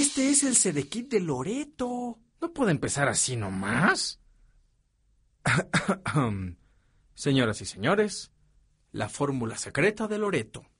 Este es el Sedequip de Loreto. ¿No puede empezar así nomás? Señoras y señores, la fórmula secreta de Loreto.